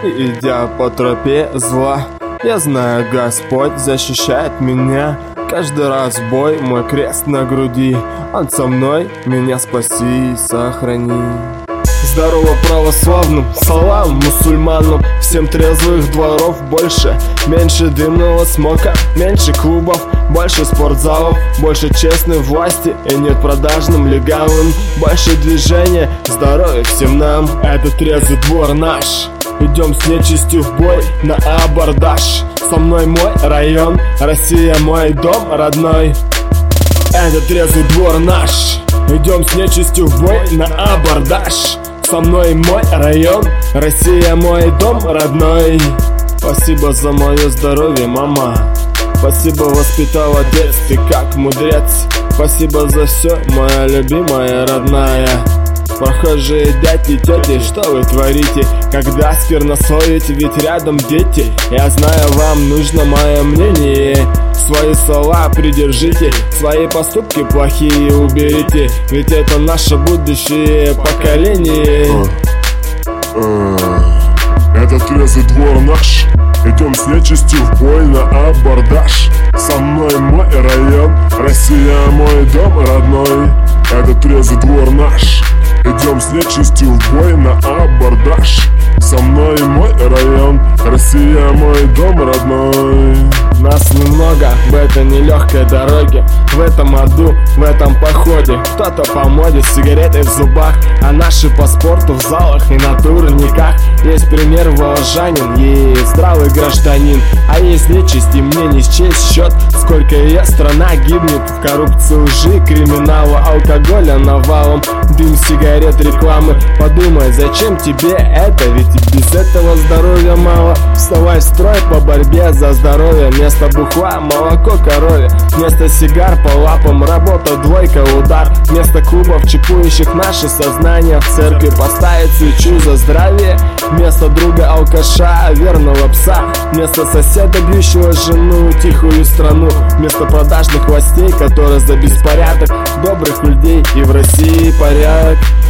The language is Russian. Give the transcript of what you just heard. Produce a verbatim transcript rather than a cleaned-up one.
И идя по тропе зла, я знаю, Господь защищает меня. Каждый раз в бой мой крест на груди. Он со мной, меня спаси и сохрани. Здорово православным, салам мусульманам. Всем трезвых дворов больше, меньше дымного смока, меньше клубов, больше спортзалов, больше честной власти и нет продажным легавым. Больше движения, здоровья всем нам. Это трезвый двор наш. Идем с нечистью в бой на абордаж. Со мной мой район, Россия мой дом родной. Это трезвый двор наш. Идем с нечистью в бой на абордаж. Со мной мой район, Россия мой дом родной. Спасибо за мое здоровье, мама. Спасибо, воспитал отец, ты как мудрец. Спасибо за все, моя любимая родная. Прохожие дяди, тети, что вы творите, когда сквернословите, ведь рядом дети. Я знаю, вам нужно мое мнение. Свои слова придержите, свои поступки плохие уберите, ведь это наше будущее поколение. Это трезвый двор наш. Идем с нечистью в бой на абордаж. Со мной мой район, Россия мой дом родной. Это трезвый двор наш. Идем с нечистью в бой на абордаж. Со мной мой район, Россия мой дом родной. Нас немного в этой нелегкой дороге, в этом аду, в этом походе. Кто-то по моде с сигаретой в зубах, а наши по спорту в залах и на турниках. Есть пример волжанин, есть здравый гражданин, а есть нечисть, и мне не счесть счет, сколько ее страна гибнет в коррупции, лжи, криминала, алкоголя навалом, дым, сигарет, рекламы. Подумай, зачем тебе это, ведь и без этого здоровья мало. Вставай в строй по борьбе за здоровье. Вместо бухла молоко коровье, вместо сигар по лапам работа, двойка, удар. Вместо клубов, чипующих наше сознание, в церкви поставить свечу за здравие. Вместо друга алкаша, верного пса. Вместо соседа, бьющего жену, тихую страну. Вместо продажных властей, которые за беспорядок добрых людей, и в России порядок.